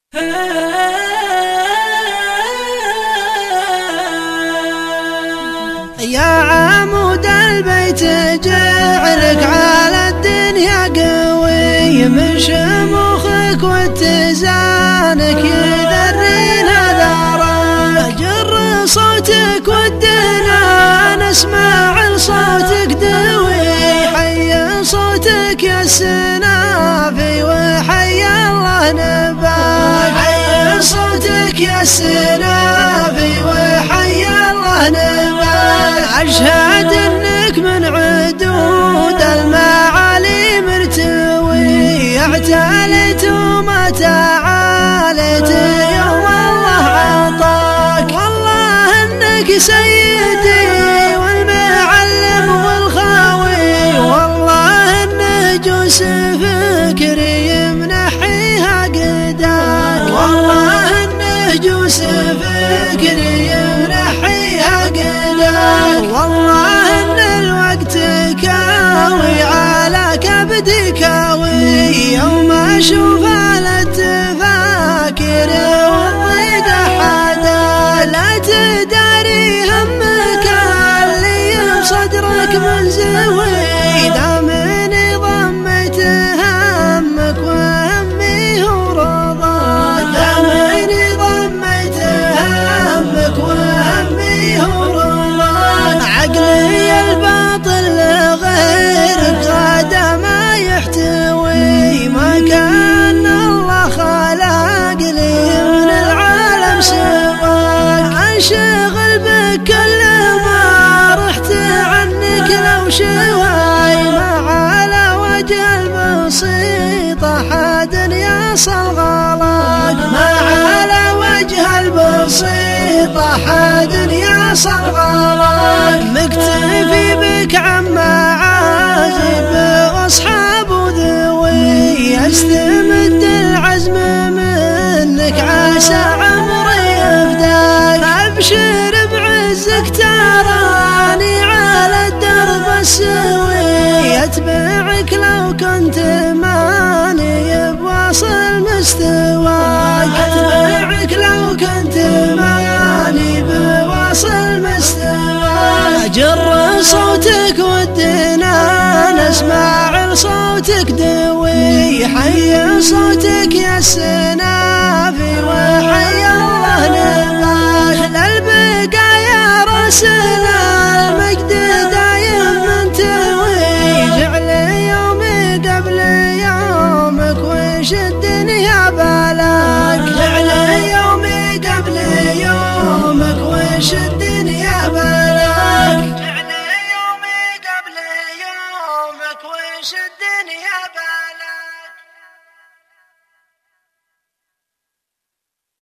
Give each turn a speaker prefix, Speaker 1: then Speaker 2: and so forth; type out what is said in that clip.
Speaker 1: يا عمود البيت جعلك على الدنيا قوي، من شموخك واتزانك يدرينا ذرك، جر صوتك ودنا نسمع لصوتك دوي، حي صوتك يا السنافي وحي الله نباك، حي صوتك يا السنافي وحي الله نباك. أشهد إنك من عدود المعالي مرتوي، اعتليت وما تعاليت يوم الله عطاك، والله إنك سيدي والمعلم والخاوي، والله إن جوس فكري يمنحيها قداك، والله إن جوس فكري يمنحيها قداك، والله إن الوقت كاوي على كبدي كاوي، يوم أشوف التفاكر والضيق حدا، لا تداري همك اللي بصدرك من زوي، دامني ضميت همك وهمي هو رضاك، دامني ضميت همك وهمي هو رضاك، عقلي الباطل لغيرك غدا ما يحتوي، ما كان الله خلق لي من العالم سواك، انشغل بك كل ما رحت عنك لو شواي، ما على وجه البسيطة حد يصل غلاك، ما على وجه البسيطة حد يصل غلاك، مكتفي بك عما عازب واصحاب ذوي، استمد العزم منك عسى عمري يفداك، ابشر بعزك تراني على الدرب السوي، اتبعك لو كنت ماني بواصل مستواك، اتبعك لو كنت ماني بواصل مستواك، جر صوتك ودنا نسمع لصوتك دوي، حي صوتك يا السنافي وحي الله نباك، للبقايا راسنا المجد دايم منتوي، جعل يومي قبل يومك وش الدنيا بلاك، جعل يومي قبل يومك وش الدنيا